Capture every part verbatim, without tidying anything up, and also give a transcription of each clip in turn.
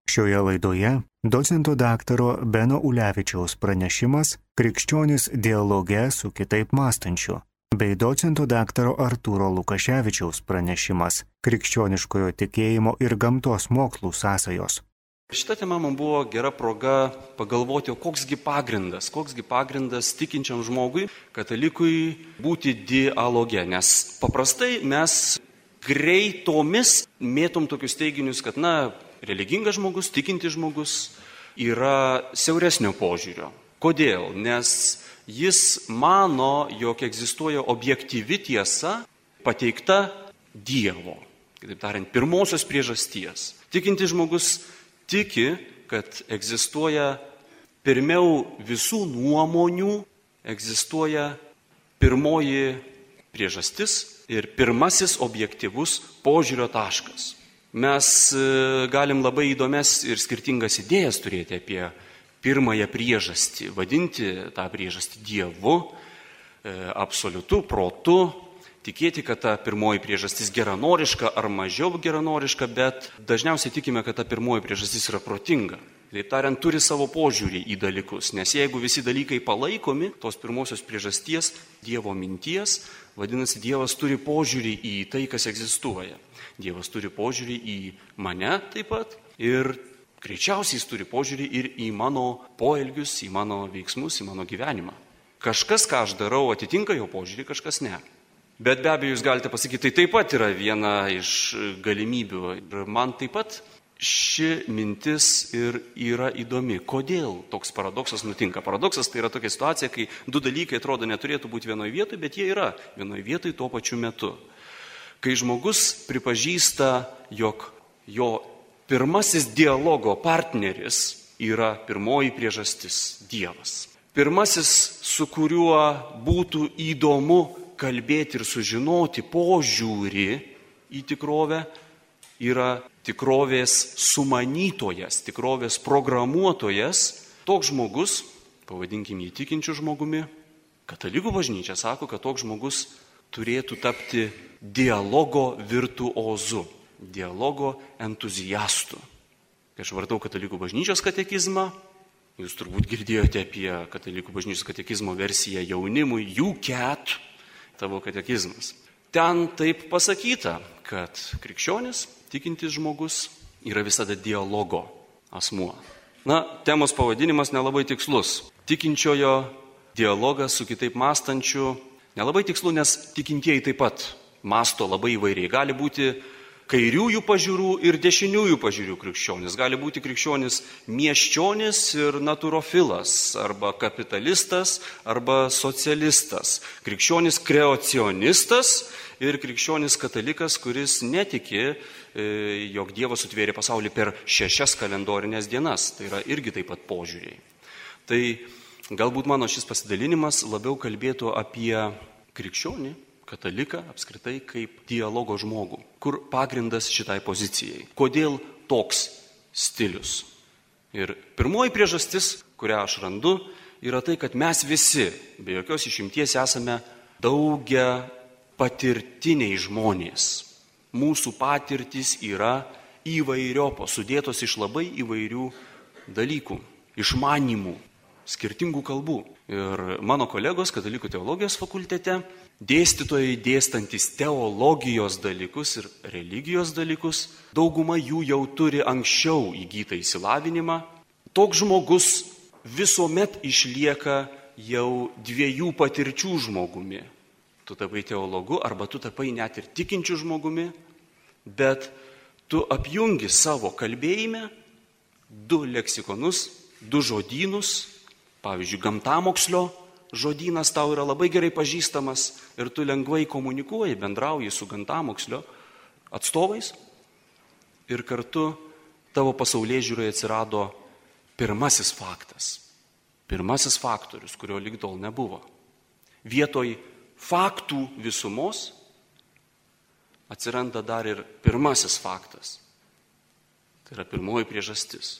Šioje laidoje docento daktaro Beno Ulevičiaus pranešimas Krikščionis dialoge su kitaip mąstančiu, bei docento daktaro Artūro Lukaševičiaus pranešimas Krikščioniškojo tikėjimo ir gamtos mokslų sąsajos. Šita tema man buvo gera proga pagalvoti, o koksgi pagrindas, koksgi pagrindas tikinčiam žmogui, katalikui būti dialoge, nes paprastai mes greitomis mėtom tokius teiginius, kad, na, religingas žmogus, tikintis žmogus yra siauresnio požiūrio. Kodėl? Nes jis mano, jog egzistuoja objektyvi tiesa pateikta Dievo, kitaip tariant, pirmosios priežasties. Tikintis žmogus tiki, kad egzistuoja pirmiau visų nuomonių, egzistuoja pirmoji priežastis ir pirmasis objektyvus požiūrio taškas. Mes galim labai įdomias ir skirtingas idėjas turėti apie pirmąją priežastį, vadinti tą priežastį Dievu, absoliutu, protu, tikėti, kad ta pirmoji priežastis geranoriška ar mažiau geranoriška, bet dažniausiai tikime, kad ta pirmoji priežastis yra protinga. Taip tariant, turi savo požiūrį į dalykus, nes jeigu visi dalykai palaikomi, tos pirmosios priežasties, Dievo minties, vadinasi, Dievas turi požiūrį į tai, kas egzistuoja. Dievas turi požiūrį į mane taip pat ir greičiausiai jis turi požiūrį ir į mano poelgius, į mano veiksmus, į mano gyvenimą. Kažkas, ką aš darau, atitinka jo požiūrį, kažkas ne. Bet be abejo, jūs galite pasakyti, tai taip pat yra viena iš galimybių. Ir man taip pat ši mintis ir yra įdomi. Kodėl toks paradoksas nutinka? Paradoksas tai yra tokia situacija, kai du dalykai atrodo neturėtų būti vienoje vietoje, bet jie yra vienoje vietoje tuo pačiu metu. Kai žmogus pripažįsta, jog jo pirmasis dialogo partneris yra pirmoji priežastis – Dievas. Pirmasis, su kuriuo būtų įdomu kalbėti ir sužinoti požiūrį į tikrovę, yra tikrovės sumanytojas, tikrovės programuotojas. Toks žmogus, pavadinkim jį tikinčiu žmogumi, katalikų bažnyčia sako, kad toks žmogus turėtų tapti dialogo virtuozu, dialogo entuziastu. Kai aš vartau katalikų bažnyčios katekizmą, jūs turbūt girdėjote apie katalikų bažnyčios katekizmo versiją jaunimui, U C A T, tavo katekizmas. Ten taip pasakyta, kad krikščionis, tikintis žmogus, yra visada dialogo asmuo. Na, temos pavadinimas nelabai tikslus. Tikinčiojo dialogas su kitaip mąstančiu nelabai tikslu, nes tikintieji taip pat mąsto labai įvairiai. Gali būti kairiųjų pažiūrų ir dešiniųjų pažiūrų krikščionis. Gali būti krikščionis miesčionis ir natūrofilas, arba kapitalistas, arba socialistas. Krikščionis kreacionistas ir krikščionis katalikas, kuris netiki, jog Dievas sutvėrė pasaulį per šešias kalendorinės dienas. Tai yra irgi taip pat požiūriai. Tai galbūt mano šis pasidalinimas labiau kalbėtų apie krikščionį, kataliką apskritai kaip dialogo žmogų. Kur pagrindas šitai pozicijai? Kodėl toks stilius? Ir pirmoji priežastis, kurią aš randu, yra tai, kad mes visi, be jokios išimties, esame daugia patirtiniai žmonės. Mūsų patirtys yra įvairiopos, sudėtos iš labai įvairių dalykų, išmanymų, skirtingų kalbų. Ir mano kolegos katalikų teologijos fakultete, dėstytojai dėstantis teologijos dalykus ir religijos dalykus, dauguma jų jau turi anksčiau įgytą išsilavinimą. Toks žmogus visuomet išlieka jau dviejų patirčių žmogumi. Tu tapai teologu arba tu tapai net ir tikinčių žmogumi, bet tu apjungi savo kalbėjime du leksikonus, du žodynus. Pavyzdžiui, gamtamokslio žodynas tau yra labai gerai pažįstamas ir tu lengvai komunikuoji, bendrauji su gamtamokslio atstovais ir kartu tavo pasaulėžiūroje atsirado pirmasis faktas, pirmasis faktorius, kurio lyg tol nebuvo. Vietoj faktų visumos atsiranda dar ir pirmasis faktas. Tai yra pirmoji priežastis.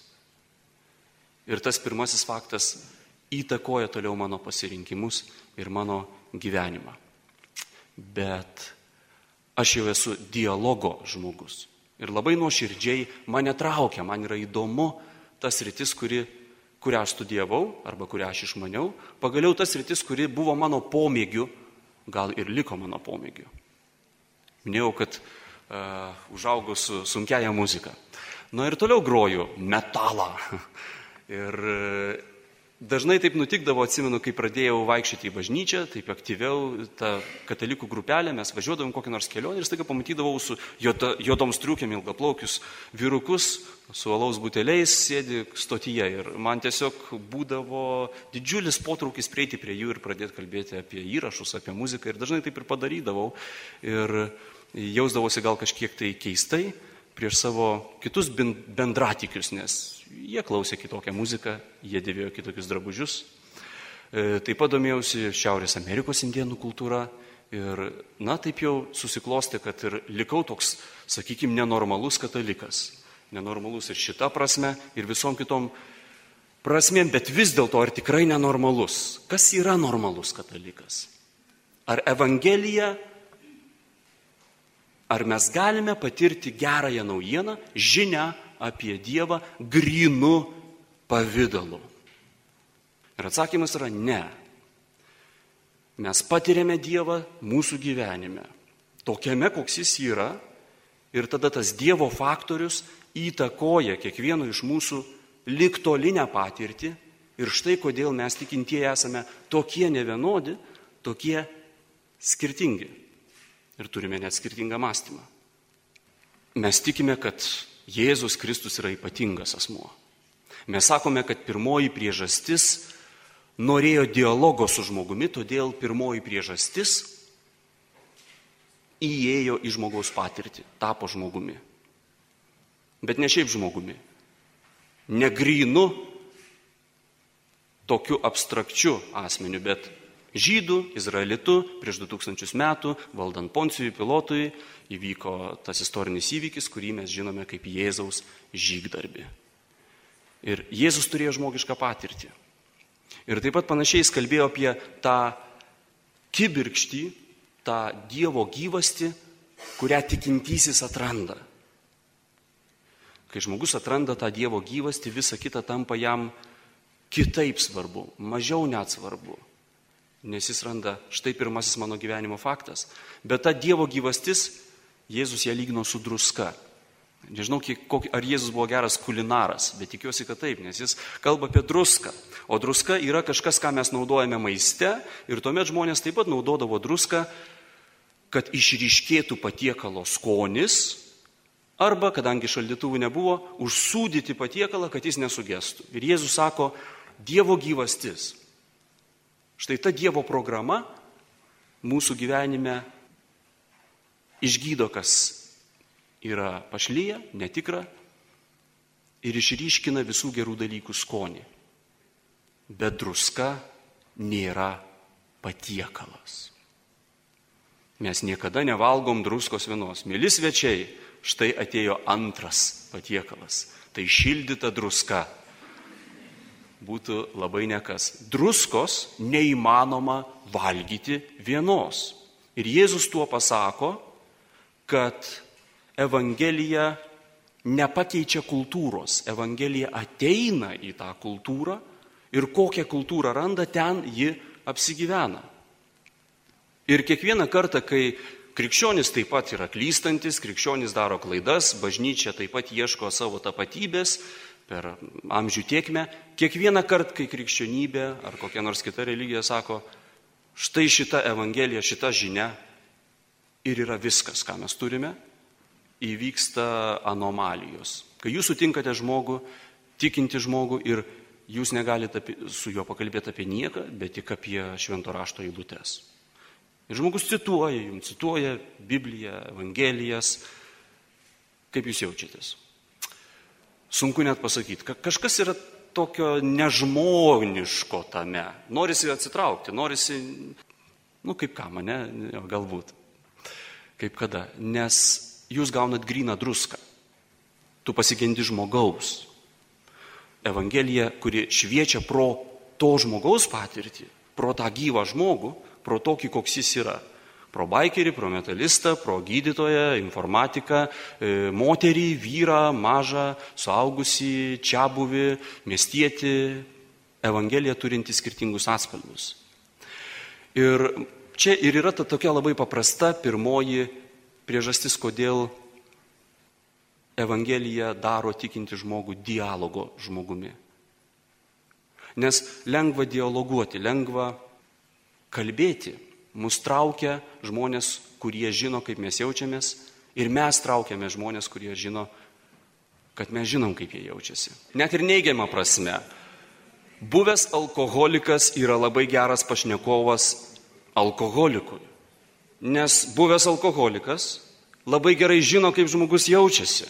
Ir tas pirmasis faktas įtakoja toliau mano pasirinkimus ir mano gyvenimą. Bet aš jau esu dialogo žmogus. Ir labai nuoširdžiai mane traukia, man yra įdomu tas rytis, kuri, kurią aš studijavau arba kurią aš išmaniau, pagaliau tas rytis, kuri buvo mano pomėgiu, gal ir liko mano pomėgiu. Minėjau, kad uh, užaugau su sunkiaja muzika. Na ir toliau groju metalą. Ir uh, dažnai taip nutikdavo, atsimenu, kai pradėjau vaikščioti į bažnyčią, taip aktyviau, tą katalikų grupelę, mes važiuodavom kokią nors kelionę ir staiga pamatydavau su juoda, juodom striukėm ilgaplaukius vyrukus, su alaus buteliais sėdi stotyje. Ir man tiesiog būdavo didžiulis potraukis prieiti prie jų ir pradėti kalbėti apie įrašus, apie muziką. Ir dažnai taip ir padarydavau. Ir jausdavosi gal kažkiek tai keistai prieš savo kitus bendratikius, nes jie klausė kitokią muziką, jie dėvėjo kitokius drabužius. Taip pat domėjausi Šiaurės Amerikos indėnų kultūra ir, na, taip jau susiklostė, kad ir likau toks, sakykime, nenormalus katalikas. Nenormalus ir šita prasme, ir visom kitom prasmėm, bet vis dėlto ar tikrai nenormalus? Kas yra normalus katalikas? Ar Evangelija, ar mes galime patirti gerąją naujieną, žinią apie Dievą grynu pavidalu? Ir atsakymas yra ne. Mes patiriame Dievą mūsų gyvenime, tokiame, koks jis yra, ir tada tas Dievo faktorius įtakoja kiekvieno iš mūsų ligtolinę patirtį. Ir štai kodėl mes tikintieji esame tokie nevienodi, tokie skirtingi. Ir turime net skirtingą mąstymą. Mes tikime, kad Jėzus Kristus yra ypatingas asmuo. Mes sakome, kad pirmoji priežastis norėjo dialogo su žmogumi, todėl pirmoji priežastis įėjo į žmogaus patirtį, tapo žmogumi. Bet ne šiaip žmogumi. Negrynu tokiu abstrakčiu asmeniu, bet žydų, izraelitų prieš du tūkstančius metų, valdant Poncijui Pilotui, įvyko tas istorinis įvykis, kurį mes žinome kaip Jėzaus žygdarbį. Ir Jėzus turėjo žmogišką patirtį. Ir taip pat panašiai jis kalbėjo apie tą kibirkštį, tą Dievo gyvastį, kurią tikintysis atranda. Kai žmogus atranda tą Dievo gyvastį, visa kita tampa jam kitaip svarbu, mažiau net svarbu. Nes jis randa, štai pirmasis mano gyvenimo faktas. Bet ta Dievo gyvastis, Jėzus ją lygino su druska. Nežinau, kiek, ar Jėzus buvo geras kulinaras, bet tikiuosi, kad taip, nes jis kalba apie druską. O druska yra kažkas, ką mes naudojame maiste, ir tuomet žmonės taip pat naudodavo druską, kad išryškėtų patiekalo skonis, arba, kadangi šaldytuvų nebuvo, užsūdyti patiekalą, kad jis nesugestų. Ir Jėzus sako, Dievo gyvastis. Štai ta Dievo programa mūsų gyvenime išgydo, kas yra pašlyja, netikra, ir išryškina visų gerų dalykų skonį. Bet druska nėra patiekalas. Mes niekada nevalgom druskos vienos. Mėly svečiai, štai atėjo antras patiekalas. Tai šildyta druska. Būtų labai nekas. Druskos neįmanoma valgyti vienos. Ir Jėzus tuo pasako, kad Evangelija nepakeičia kultūros. Evangelija ateina į tą kultūrą ir kokią kultūrą randa, ten ji apsigyvena. Ir kiekvieną kartą, kai krikščionis taip pat yra klystantis, krikščionis daro klaidas, bažnyčia taip pat ieško savo tapatybės per amžių tėkmę, kiekvieną kartą, kai krikščionybė ar kokia nors kita religija sako, štai šita Evangelija, šita žinia ir yra viskas, ką mes turime, įvyksta anomalijos. Kai jūs sutinkate žmogų, tikinti žmogų ir jūs negalite apie, su juo pakalbėti apie nieką, bet tik apie švento rašto eilutes. Ir žmogus cituoja, jums cituoja Bibliją, Evangelijas. Kaip jūs jaučiatės? Sunku net pasakyti. Kažkas yra tokio nežmoniško tame. Norisi atsitraukti, norisi, nu kaip ką mane, galbūt. Kaip kada? Nes jūs gaunat gryną druską. Tu pasigendi žmogaus. Evangelija, kuri šviečia pro to žmogaus patirtį, pro tą gyvą žmogų, pro tokį, koks jis yra. Pro baikerį, pro metalistą, pro gydytoją, informatiką, moterį, vyrą, mažą, suaugusį, čiabuvį, miestietį, Evangeliją turinti skirtingus atspalvius. Ir čia ir yra ta tokia labai paprasta pirmoji priežastis, kodėl Evangelija daro tikinti žmogų dialogo žmogumi. Nes lengva dialoguoti, lengva kalbėti. Mus traukia žmonės, kurie žino, kaip mes jaučiamės, ir mes traukiame žmonės, kurie žino, kad mes žinom, kaip jie jaučiasi. Net ir neigiama prasme. Buvęs alkoholikas yra labai geras pašnekovas alkoholikui. Nes buvęs alkoholikas labai gerai žino, kaip žmogus jaučiasi,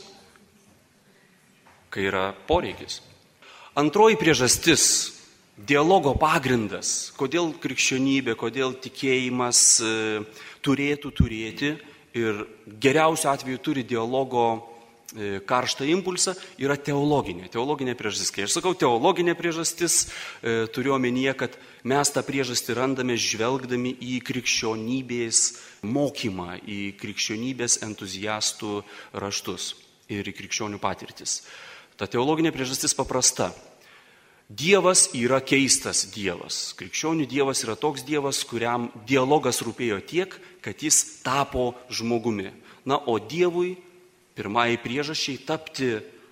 kai yra poreikis. Antroji priežastis, dialogo pagrindas, kodėl krikščionybė, kodėl tikėjimas e, turėtų turėti ir geriausiu atveju turi dialogo e, karštą impulsą, yra teologinė. Teologinė priežastis. Kai aš sakau teologinė priežastis, e, turiu omenyje, kad mes tą priežastį randame žvelgdami į krikščionybės mokymą, į krikščionybės entuziastų raštus ir į krikščionių patirtis. Ta teologinė priežastis paprasta. Dievas yra keistas Dievas. Krikščionių Dievas yra toks Dievas, kuriam dialogas rūpėjo tiek, kad jis tapo žmogumi. Na, o Dievui pirmai priežasčiai tapti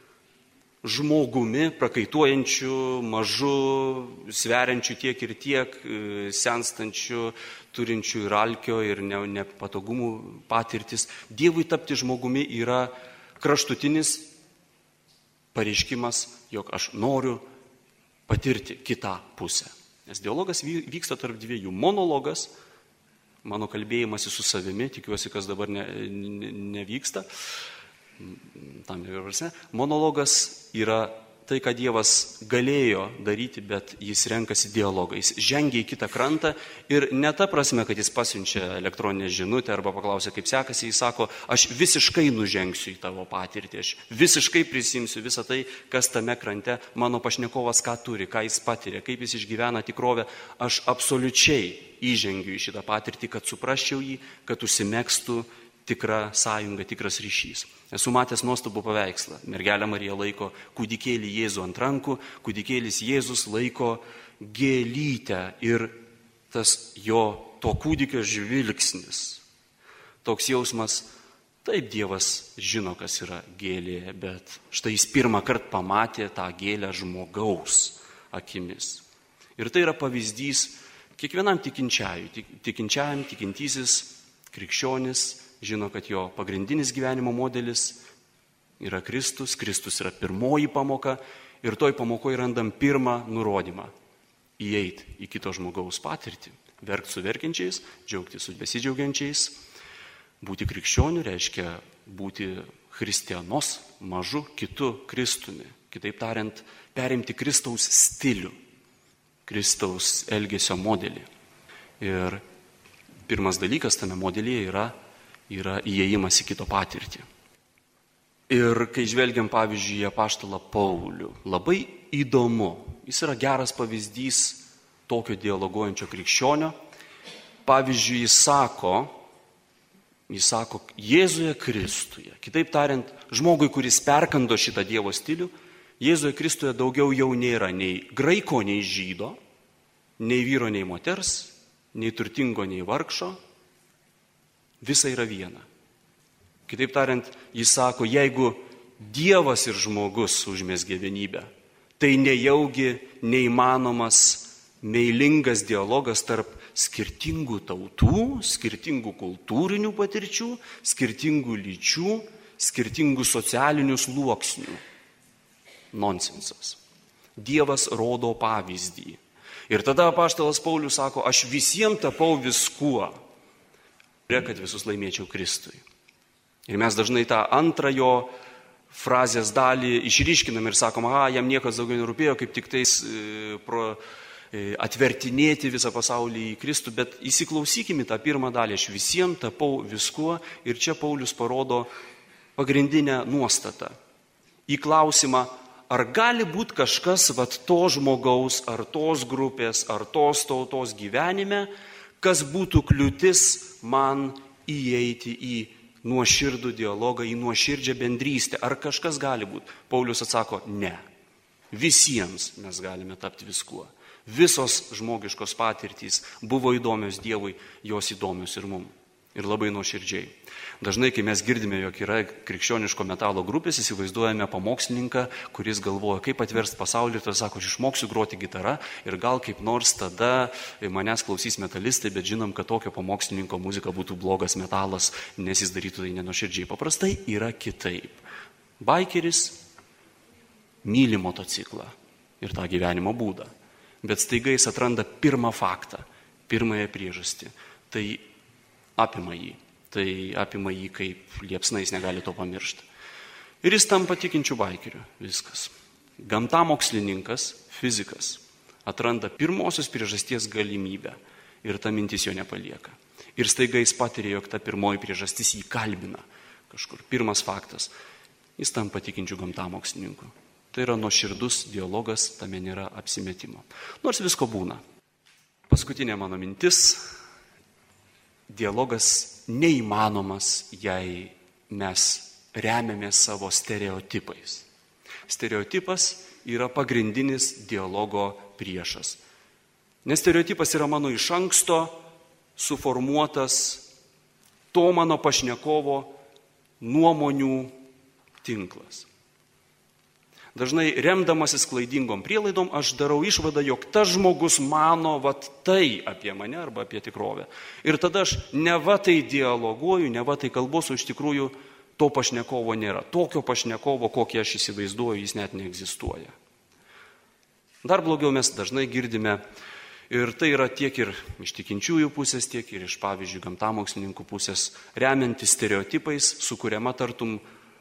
žmogumi, prakaituojančiu, mažu, sveriančiu tiek ir tiek, senstančiu, turinčiu ir alkio, ir nepatogumų patirtis. Dievui tapti žmogumi yra kraštutinis pareiškimas, jog aš noriu patirti kitą pusę. Nes dialogas vyksta tarp dviejų. Monologas, mano kalbėjimas su savimi, tikiuosi, kas dabar ne, ne, nevyksta. Tam yra prasme. Monologas yra tai, ką Dievas galėjo daryti, bet jis renkasi dialogą. Jis žengia į kitą krantą ir ne ta prasme, kad jis pasiunčia elektroninę žinutę arba paklausia, kaip sekasi, jis sako, aš visiškai nužengsiu į tavo patirtį, aš visiškai prisimsiu visą tai, kas tame krante, mano pašnekovas ką turi, ką jis patiria, kaip jis išgyvena tikrovę, aš absoliučiai įžengiu į šitą patirtį, kad suprasčiau jį, kad užsimegstų tikra sąjunga, tikras ryšys. Esu matęs nuostabų paveikslą. Mergelė Marija laiko kūdikėlį Jėzų ant rankų, kūdikėlis Jėzus laiko gėlytę ir tas jo to kūdikio žvilgsnis. Toks jausmas, taip Dievas žino, kas yra gėlė, bet štai jis pirmą kartą pamatė tą gėlę žmogaus akimis. Ir tai yra pavyzdys kiekvienam tikinčiajui, tikinčiajam, tikintysis, krikščionis, žino, kad jo pagrindinis gyvenimo modelis yra Kristus, Kristus yra pirmoji pamoka ir toj pamokoje randam pirmą nurodymą – įeiti į kito žmogaus patirtį, verkti su verkiančiais, džiaugti su besidžiaugiančiais. Būti krikščioniu reiškia būti christianos, mažu kitu Kristumi. Kitaip tariant, perimti Kristaus stilių, Kristaus elgesio modelį. Ir pirmas dalykas tame modelyje yra yra įėjimas į kito patirtį. Ir kai žvelgiam, pavyzdžiui, į apaštalą Paulių, labai įdomu, jis yra geras pavyzdys tokio dialoguojančio krikščionio. Pavyzdžiui, jis sako, jis sako, Jėzuje Kristuje, kitaip tariant, žmogui, kuris perkando šitą Dievo stilių, Jėzuje Kristuje daugiau jau nėra nei graiko, nei žydo, nei vyro, nei moters, nei turtingo, nei vargšo, visa yra viena. Kitaip tariant, jis sako, jeigu Dievas ir žmogus užmezgė vienybę, tai nejaugi neįmanomas meilingas dialogas tarp skirtingų tautų, skirtingų kultūrinių patirčių, skirtingų lyčių, skirtingų socialinių sluoksnių. Nonsensas. Dievas rodo pavyzdį. Ir tada apaštalas Paulius sako, aš visiems tapau viskuo, kad visus laimėčiau Kristui. Ir mes dažnai tą antrąjo frazės dalį išryškinam ir sakom, aha, jam niekas daugiau nerūpėjo, kaip tik tais e, pro, e, atvertinėti visą pasaulį į Kristų, bet įsiklausykime tą pirmą dalį, aš visiems tapau viskuo ir čia Paulius parodo pagrindinę nuostatą. Į klausimą, ar gali būti kažkas vat to žmogaus, ar tos grupės, ar tos tautos gyvenime, Kas būtų kliūtis man įeiti į nuoširdų dialogą, į nuoširdžią bendrystę? Ar kažkas gali būti? Paulius atsako, ne. Visiems mes galime tapti viskuo. Visos žmogiškos patirtys buvo įdomios Dievui, jos įdomios ir mums. Ir labai nuoširdžiai. Dažnai, kai mes girdime, jog yra krikščioniško metalo grupės, įsivaizduojame pamokslininką, kuris galvoja, kaip atversti pasaulį ir tada sako, aš išmoksiu groti gitarą ir gal kaip nors tada manęs klausys metalistai, bet žinom, kad tokio pamokslininko muzika būtų blogas metalas, nes jis darytų tai nenuoširdžiai. Paprastai yra kitaip. Baikeris myli motociklą ir tą gyvenimo būdą, bet staiga jis atranda pirmą faktą, pirmąją priežastį. Tai apima jį. Tai apima jį kaip liepsna, jis negali to pamiršti. Ir jis tampa tikinčių baikeriu. Viskas. Gamtamokslininkas, fizikas atranda pirmosios priežasties galimybę ir ta mintis jo nepalieka. Ir staiga jis patiria, jog ta pirmoji priežastis jį kalbina kažkur. Pirmas faktas. Jis tampa tikinčių gamtamokslininku. Tai yra nuoširdus dialogas, tame nėra apsimetimo. Nors visko būna. Paskutinė mano mintis. Dialogas neįmanomas, jei mes remiamės savo stereotipais. Stereotipas yra pagrindinis dialogo priešas. Nes stereotipas yra mano iš anksto suformuotas to mano pašnekovo nuomonių tinklas. Dažnai remdamasis klaidingom prielaidom, aš darau išvadą, jog tas žmogus mano vat tai apie mane arba apie tikrovę. Ir tada aš ne va tai dialoguoju, ne va tai kalbos, o iš tikrųjų to pašnekovo nėra. Tokio pašnekovo, kokį aš įsivaizduoju, jis net neegzistuoja. Dar blogiau mes dažnai girdime, ir tai yra tiek ir iš tikinčiųjų pusės, tiek ir iš, pavyzdžiui, gamtamokslininkų pusės, remiantis stereotipais, sukuriama tartum,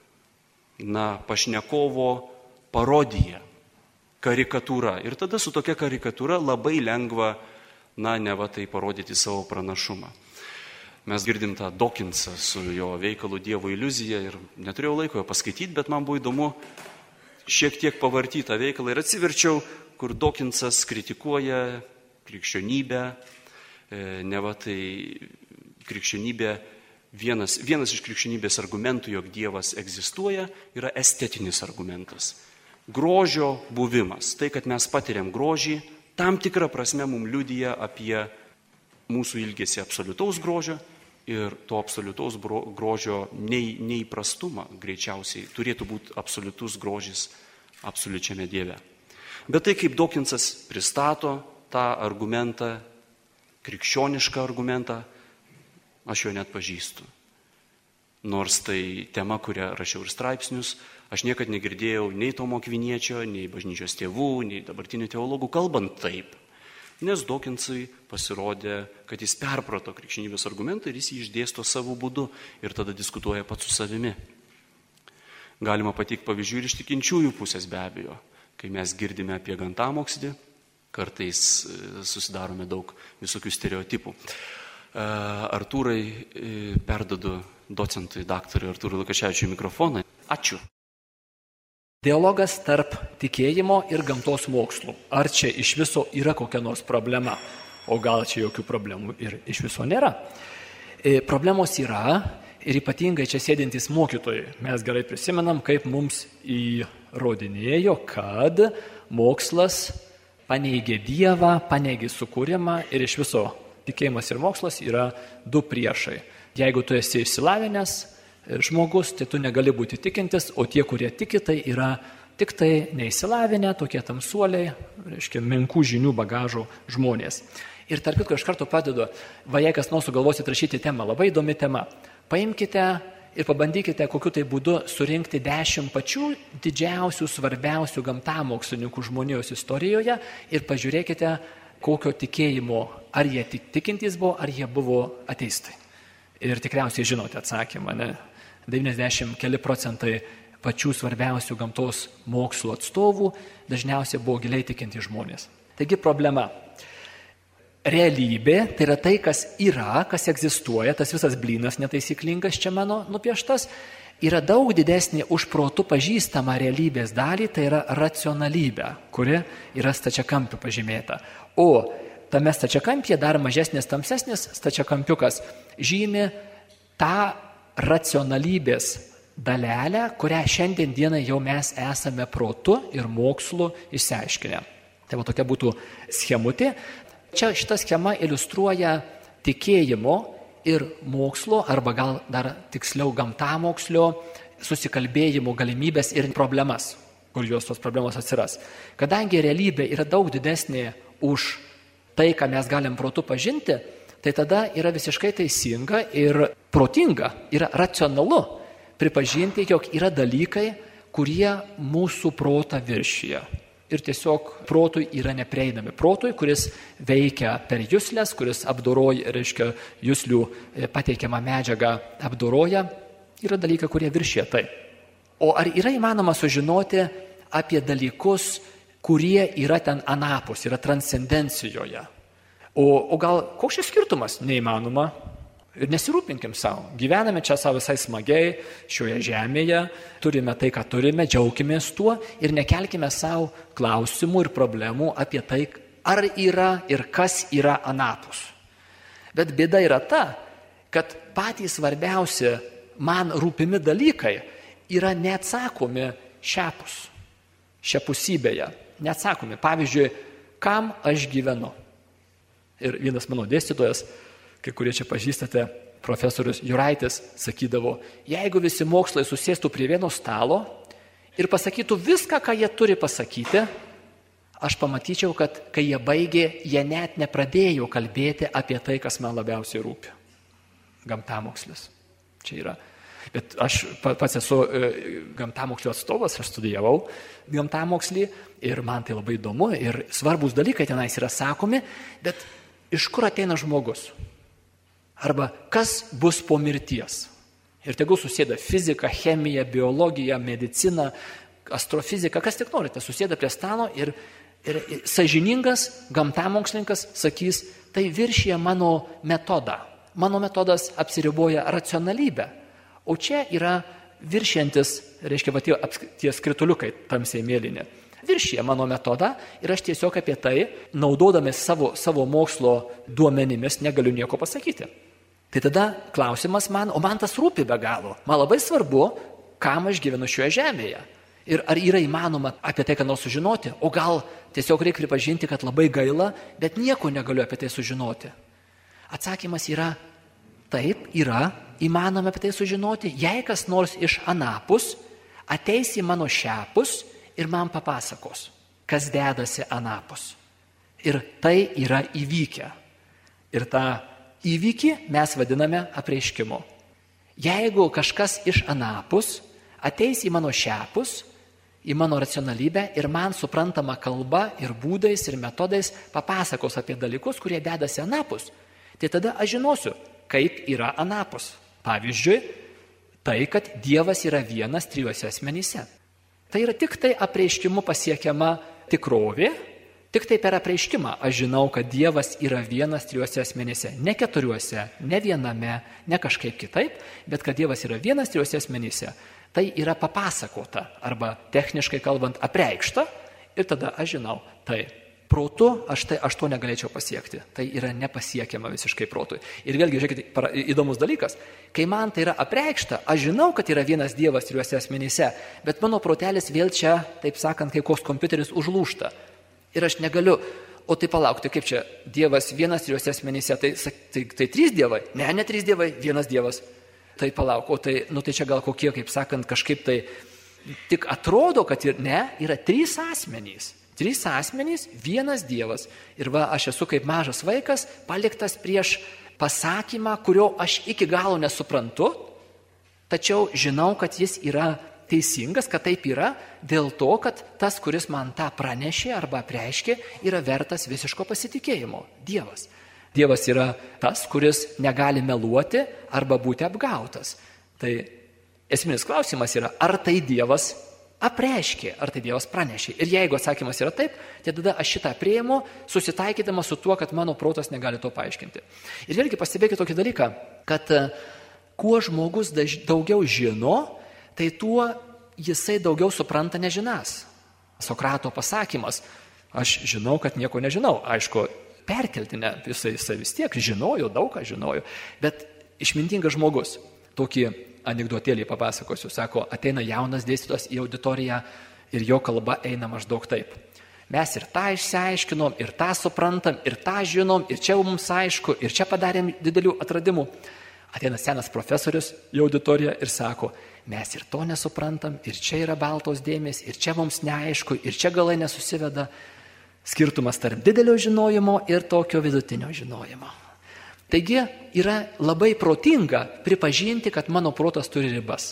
na, pašnekovo parodija, karikatūra. Ir tada su tokia karikatūra labai lengva, na, ne va tai parodyti savo pranašumą. Mes girdim tą Dawkinsą su jo veikalu Dievo iliuzija ir neturėjau laiko jo paskaityti, bet man buvo įdomu šiek tiek pavartyti tą veikalą ir atsiverčiau, kur Dawkinsas kritikuoja krikščionybę, ne va tai krikščionybė. Vienas, vienas iš krikščionybės argumentų, jog Dievas egzistuoja, yra estetinis argumentas. Grožio buvimas. Tai, kad mes patiriam grožį, tam tikrą prasme mums liudija apie mūsų ilgesį absoliutaus grožio ir to absoliutaus grožio nei, neįprastumą greičiausiai turėtų būti absoliutus grožis absoliučiame Dieve. Bet tai, kaip Dawkinsas pristato tą argumentą, krikščionišką argumentą, aš jo net pažįstu. Nors tai tema, kurią rašiau ir straipsnius, aš niekad negirdėjau nei Tomo Akviniečio, nei bažnyčios tėvų, nei dabartinių teologų kalbant taip. Nes Dawkinsui pasirodė, kad jis perprato krikščionybės argumentą ir jis jį išdėsto savo būdu ir tada diskutuoja pats su savimi. Galima pateikti pavyzdžių ir iš tikinčiųjų pusės be abejo. Kai mes girdime apie gamtamokslį, kartais susidarome daug visokių stereotipų. Artūrai, perdodu docentui, daktarui Artūrui Lukaševičiui mikrofoną. Ačiū. Dialogas tarp tikėjimo ir gamtos mokslų. Ar čia iš viso yra kokia nors problema? O gal čia jokių problemų ir iš viso nėra? E, problemos yra ir ypatingai čia sėdintys mokytojai. Mes gerai prisimenam, kaip mums įrodinėjo, kad mokslas paneigė Dievą, paneigė sukūrimą ir iš viso tikėjimas ir mokslas yra du priešai. Jeigu tu esi išsilavinęs žmogus, tai tu negali būti tikintis, o tie, kurie tiki, tai yra tik tai neįsilavinę, tokie tamsuoliai, reiškia, menkų žinių bagažų žmonės. Ir tarp kitko iš karto padedu, va jei kas nors sugalvosit rašyti temą, labai įdomi tema. Paimkite ir pabandykite kokiu tai būdu surinkti dešimt pačių didžiausių, svarbiausių gamtamokslininkų žmonijos istorijoje ir pažiūrėkite, kokio tikėjimo, ar jie tik tikintys buvo, ar jie buvo ateistai. Ir tikriausiai žinote atsakymą, ne? devyniasdešimt keli procentai pačių svarbiausių gamtos mokslų atstovų dažniausiai buvo giliai tikintys žmonės. Taigi problema. Realybė, tai yra tai, kas yra, kas egzistuoja, tas visas blynas netaisyklingas čia mano nupieštas, yra daug didesnė už protų pažįstamą realybės dalį, tai yra racionalybė, kuri yra stačiakampiu pažymėta. O tame stačiakampyje dar mažesnis, tamsesnis stačiakampiukas žymi tą racionalybės dalelę, kurią šiandien dienai jau mes esame protu ir mokslu išsiaiškinę. Tai va tokia būtų schemutė. Čia šita schema iliustruoja tikėjimo ir mokslo, arba gal dar tiksliau gamtamokslio, susikalbėjimo galimybės ir problemas, kur jos tos problemos atsiras. Kadangi realybė yra daug didesnė už tai, ką mes galim protu pažinti, tai tada yra visiškai teisinga ir protinga, yra racionalu pripažinti, jog yra dalykai, kurie mūsų protą viršyje. Ir tiesiog protui yra neprieinami. Protui, kuris veikia per juslės, kuris apdoroja, reiškia, juslių pateikiamą medžiagą apdoroja, yra dalykai, kurie viršyje tai. O ar yra įmanoma sužinoti apie dalykus, kurie yra ten anapus, yra transcendencijoje? O, o gal koks šis skirtumas? Neįmanoma. Ir nesirūpinkim savo. Gyvename čia savo visai smagiai, šioje žemėje, turime tai, ką turime, džiaukimės tuo ir nekelkime savo klausimų ir problemų apie tai, ar yra ir kas yra anapus. Bet bėda yra ta, kad patys svarbiausi man rūpimi dalykai yra neatsakomi šiapus, šiapusybėje, neatsakomi. Pavyzdžiui, kam aš gyvenu? Ir vienas mano dėstytojas, kai kurie čia pažįstate, profesorius Juraitis, sakydavo, jeigu visi mokslai susėstų prie vieno stalo ir pasakytų viską, ką jie turi pasakyti, aš pamatyčiau, kad kai jie baigė, jie net nepradėjo kalbėti apie tai, kas man labiausiai rūpi. Gamtamokslis. Čia yra. Bet aš pats esu gamtamokslio atstovas, aš studijavau gamtamokslį ir man tai labai įdomu ir svarbus dalykai tenais yra sakomi, bet iš kur ateina žmogus? Arba kas bus po mirties. Ir tegul susėda fizika, chemija, biologija, medicina, astrofizika, kas tik norite, susėda prie stalo ir, ir, ir sąžiningas gamtamokslininkas sakys, tai viršyje mano metodą. Mano metodas apsiriboja racionalybę. O čia yra viršiantis, reiškia, va, tie, tie skrituliukai tamsiai mėlyni. Viršyje mano metodą ir aš tiesiog apie tai, naudodamas savo, savo mokslo duomenimis, negaliu nieko pasakyti. Tai tada klausimas man, o man tas rūpi be galo. Man labai svarbu, kam aš gyvenu šioje žemėje. Ir ar yra įmanoma apie tai, ką nors sužinoti, o gal tiesiog reikia pripažinti, kad labai gaila, bet nieko negaliu apie tai sužinoti. Atsakymas yra, taip, yra įmanoma apie tai sužinoti, jei kas nors iš anapus ateis į mano šiapus ir man papasakos, kas dedasi anapus. Ir tai yra įvykę. Ir tą įvykį mes vadiname apreiškimu. Jeigu kažkas iš anapus ateis į mano šiapus, į mano racionalybę ir man suprantama kalba ir būdais ir metodais papasakos apie dalykus, kurie dedasi anapus, tai tada aš žinosiu, kaip yra anapus. Pavyzdžiui, tai, kad Dievas yra vienas trijuose asmenyse. Tai yra tik tai apreiškimu pasiekiama tikrovė. Tik tai per apreiškimą aš žinau, kad Dievas yra vienas trijuose asmenyse, ne keturiuose, ne viename, ne kažkaip kitaip, bet kad Dievas yra vienas trijuose asmenyse, tai yra papasakota arba techniškai kalbant apreikšta ir tada aš žinau, tai protu aš, tai, aš to negalėčiau pasiekti, tai yra nepasiekiama visiškai protui. Ir vėlgi, žiūrėkite, įdomus dalykas, kai man tai yra apreikšta, aš žinau, kad yra vienas Dievas trijuose asmenyse, bet mano protelis vėl čia, taip sakant, kai koks kompiuteris užlūžta. Ir aš negaliu, o tai palaukti, kaip čia, Dievas vienas trijuose asmenyse, tai, tai, tai trys dievai? Ne, ne trys dievai, vienas Dievas. Tai palauk, o tai, nu, tai čia gal kokie, kaip sakant, kažkaip tai tik atrodo, kad ir ne, yra trys asmenys. Trys asmenys, vienas Dievas. Ir va, aš esu kaip mažas vaikas, paliktas prieš pasakymą, kurio aš iki galo nesuprantu, tačiau žinau, kad jis yra teisingas, kad taip yra, dėl to, kad tas, kuris man tą pranešė arba apreiškė, yra vertas visiško pasitikėjimo. Dievas. Dievas yra tas, kuris negali meluoti arba būti apgautas. Tai esminis klausimas yra, ar tai Dievas apreiškė, ar tai Dievas pranešė. Ir jeigu atsakymas yra taip, tai tada aš šitą priimu, susitaikydamas su tuo, kad mano protas negali to paaiškinti. Ir vėlgi pastebėkite tokį dalyką, kad kuo žmogus daugiau žino, tai tuo jisai daugiau supranta nežinas. Sokrato pasakymas, aš žinau, kad nieko nežinau, aišku, perkeltinę, jisai, jisai vis tiek žinojo, daug ką žinojo, bet išmintingas žmogus, tokį anekdotėlį papasakosiu, sako, ateina jaunas dėstytojas į auditoriją ir jo kalba eina maždaug taip. Mes ir tą išsiaiškinom, ir tą suprantam, ir tą žinom, ir čia mums aišku, ir čia padarėm didelių atradimų. Ateina senas profesorius į auditoriją ir sako, mes ir to nesuprantam, ir čia yra baltos dėmės, ir čia mums neaišku, ir čia galai nesusiveda. Skirtumas tarp didelio žinojimo ir tokio vidutinio žinojimo. Taigi yra labai protinga pripažinti, kad mano protas turi ribas.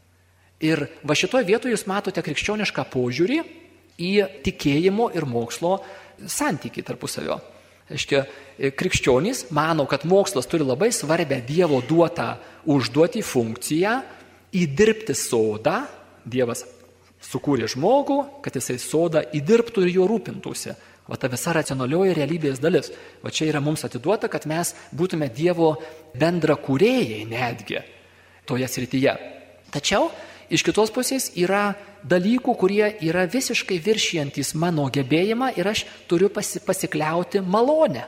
Ir va šitoje vietoje jūs matote krikščionišką požiūrį į tikėjimo ir mokslo santykį tarpusavio. Aiškia, krikščionys mano, kad mokslas turi labai svarbę Dievo duotą užduotį funkciją įdirbti sodą. Dievas sukūrė žmogų, kad jisai sodą įdirbtų ir jo rūpintųsi. Va ta visa racionalioji realybės dalis. Va čia yra mums atiduota, kad mes būtume Dievo bendra kūrėjai netgi toje srityje. Tačiau iš kitos pusės yra dalykų, kurie yra visiškai viršijantis mano gebėjimą ir aš turiu pasi, pasikliauti malonę.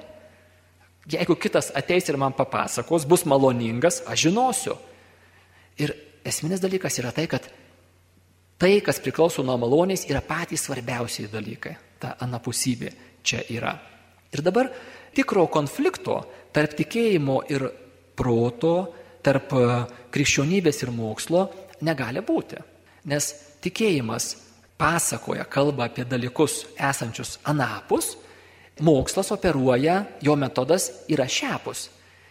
Jeigu kitas ateis ir man papasakos, bus maloningas, aš žinosiu. Ir esminis dalykas yra tai, kad tai, kas priklauso nuo malonės, yra patys svarbiausiai dalykai. Ta anapusybė čia yra. Ir dabar tikro konflikto tarp tikėjimo ir proto, tarp krikščionybės ir mokslo negali būti. Nes tikėjimas pasakoja, kalba apie dalykus esančius anapus, mokslas operuoja, jo metodas yra šiapus.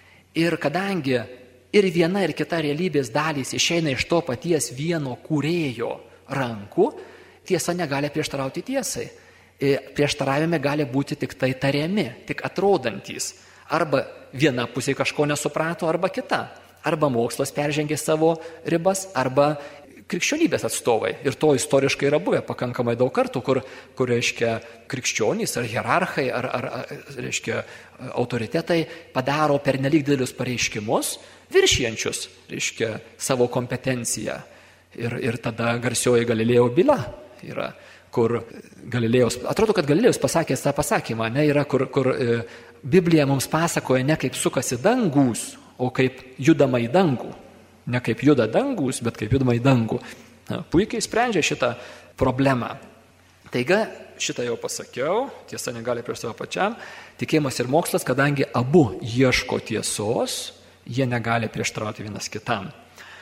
Ir kadangi ir viena ir kita realybės dalys išeina iš to paties vieno kūrėjo rankų, tiesa negali prieštarauti tiesai. Prieštaravime gali būti tik tai tariami, tik atrodantys. Arba viena pusė kažko nesuprato, arba kita. Arba mokslas peržengė savo ribas, arba krikščionybės atstovai. Ir to istoriškai yra buvę pakankamai daug kartų, kur, kur reiškia, krikščionys ar hierarchai, ar, ar, ar reiškia, autoritetai padaro pernelyg didelius pareiškimus, viršijančius reiškia, savo kompetenciją. Ir, ir tada garsioji Galilėjo byla yra, kur Galilėjos, atrodo, kad Galilėjos pasakė tą pasakymą, ne, yra, kur, kur e, Biblija mums pasakoja ne kaip sukasi dangus, o kaip judama į dangų. Ne kaip juda dangus, bet kaip judama į dangų. Na, puikiai sprendžia šitą problemą. Taiga, šitą jau pasakiau, tiesa negali prieš savo pačiam, tikėjimas ir mokslas, kadangi abu ieško tiesos, jie negali prieštarauti vienas kitam.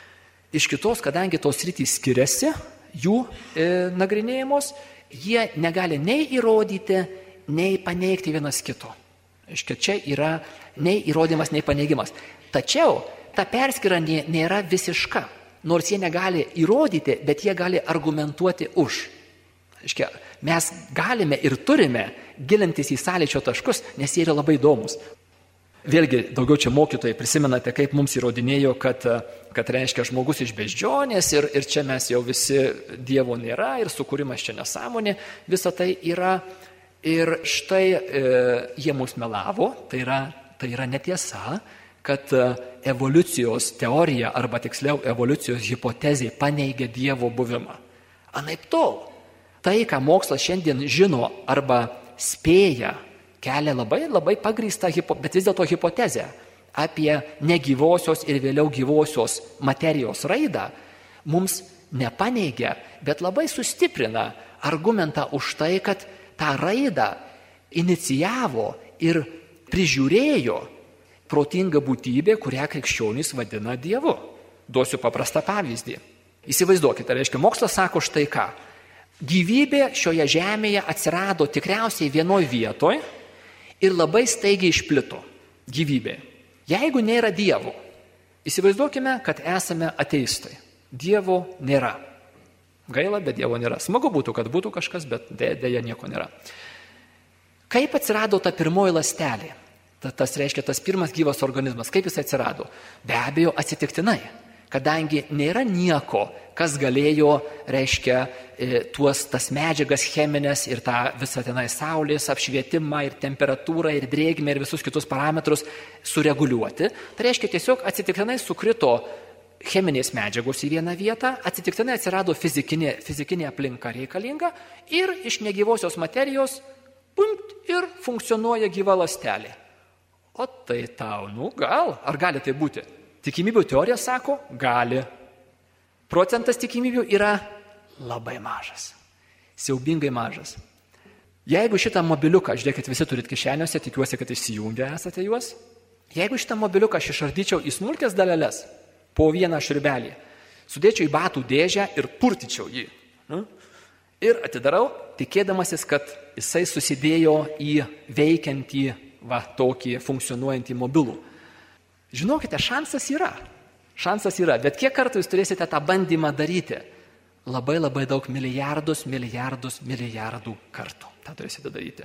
Iš kitos, kadangi tos sritys skiriasi, jų e, nagrinėjimos, jie negali nei įrodyti, nei paneigti vienas kito. Iškia, čia yra nei įrodymas, nei paneigimas. Tačiau ta perskyra nė, nėra visiška, nors jie negali įrodyti, bet jie gali argumentuoti už. Iškia, mes galime ir turime gilintis į sąlyčio taškus, nes jie yra labai įdomus. Vėlgi, daugiau čia mokytojai prisimenate, kaip mums įrodinėjo, kad, kad reiškia žmogus iš beždžionės ir, ir čia mes jau visi Dievo nėra ir sukūrimas čia nesąmonė, visa tai yra. Ir štai e, jie mums melavo, tai yra, tai yra netiesa, kad evoliucijos teorija arba tiksliau evoliucijos hipotezė paneigia Dievo buvimą. Anaip tol, tai, ką mokslas šiandien žino arba spėja, kelia labai, labai pagrįstą, bet vis dėlto hipotezę apie negyvosios ir vėliau gyvosios materijos raidą, mums nepaneigia, bet labai sustiprina argumentą už tai, kad tą raidą inicijavo ir prižiūrėjo protinga būtybė, kurią krikščionys vadina Dievu. Duosiu paprastą pavyzdį. Įsivaizduokite, reiškia, mokslas sako štai ką. Gyvybė šioje žemėje atsirado tikriausiai vienoj vietoj, ir labai staigiai išplito gyvybė. Jeigu nėra Dievo, įsivaizduokime, kad esame ateistai. Dievo nėra. Gaila, bet Dievo nėra. Smagu būtų, kad būtų kažkas, bet dėja nieko nėra. Kaip atsirado ta pirmoji ląstelė? Tas reiškia, tas pirmas gyvas organizmas. Kaip jis atsirado? Be abejo, atsitiktinai. Kadangi nėra nieko, kas galėjo, reiškia, tuos, tas medžiagas cheminės ir tą visą tenai saulės apšvietimą ir temperatūrą ir drėgmę ir visus kitus parametrus sureguliuoti. Tai reiškia, tiesiog atsitiktinai sukrito cheminės medžiagos į vieną vietą, atsitiktinai atsirado fizikinė, fizikinė aplinka reikalinga ir iš negyvosios materijos pumt, ir funkcionuoja gyva ląstelė. O tai tau, nu gal, ar gali tai būti? Tikimybių teorija sako, gali. Procentas tikimybių yra labai mažas, siaubingai mažas. Jeigu šitą mobiliuką, žiūrėkit, visi turit kišeniuose, tikiuosi, kad išsijungę esate juos, jeigu šitą mobiliuką aš išardyčiau į smulkės daleles, po vieną šriubelį, sudėčiau į batų dėžę ir purtyčiau jį. Ir atidarau, tikėdamasis, kad jisai susidėjo į veikiantį, va, tokį funkcionuojantį mobilų. Žinokite, šansas yra. Šansas yra, bet kiek kartų jūs turėsite tą bandymą daryti? Labai labai daug milijardus, milijardus, milijardų kartų tą turėsite daryti.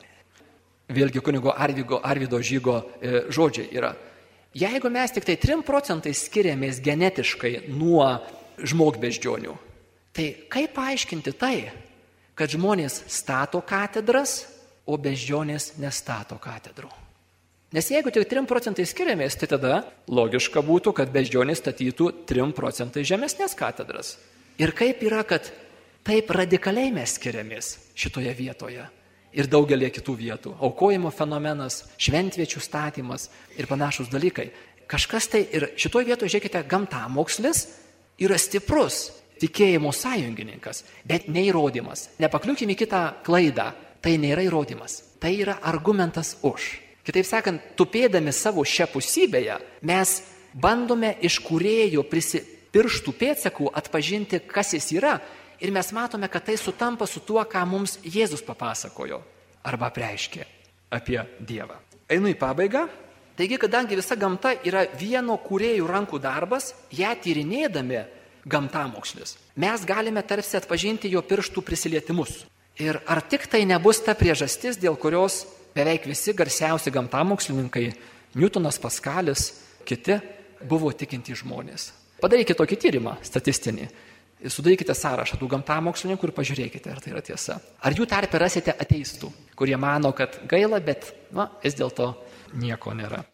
Vėlgi kunigo Arvido, Arvido Žygo e, žodžiai yra. Jeigu mes tik tai trim procentais skiriamės genetiškai nuo žmogbeždžionių, tai kaip paaiškinti tai, kad žmonės stato katedras, o beždžionės nestato katedrų? Nes jeigu tik trim procentais skiriamės, tai tada logiška būtų, kad beždžionės statytų trim procentais žemesnės katedras. Ir kaip yra, kad taip radikaliai mes skiriamės šitoje vietoje ir daugelį kitų vietų. Aukojimo fenomenas, šventviečių statymas ir panašus dalykai. Kažkas tai ir šitoje vietoje, žiūrėkite, gamtamokslis yra stiprus tikėjimo sąjungininkas, bet neįrodymas. Nepakliūkime į kitą klaidą. Tai nėra įrodymas. Tai yra argumentas už. Kitaip sakant, tupėdami savo šią pusybėje, mes bandome iš kūrėjo prisi, pirštų pėdsakų atpažinti, kas jis yra, ir mes matome, kad tai sutampa su tuo, ką mums Jėzus papasakojo arba apreiškė apie Dievą. Einu į pabaigą. Taigi, kadangi visa gamta yra vieno kūrėjų rankų darbas, ją tyrinėdami gamtamokslis, mes galime tarsi atpažinti jo pirštų prisilietimus. Ir ar tik tai nebus ta priežastis, dėl kurios beveik visi garsiausi gamtamokslininkai, Newtonas, Paskalis, kiti, buvo tikintys žmonės. Padarykite tokį tyrimą statistinį. Sudarykite sąrašą tų gamtamokslininkų ir pažiūrėkite, ar tai yra tiesa. Ar jų tarpe rasite ateistų, kurie mano, kad gaila, bet na, vis dėlto nieko nėra.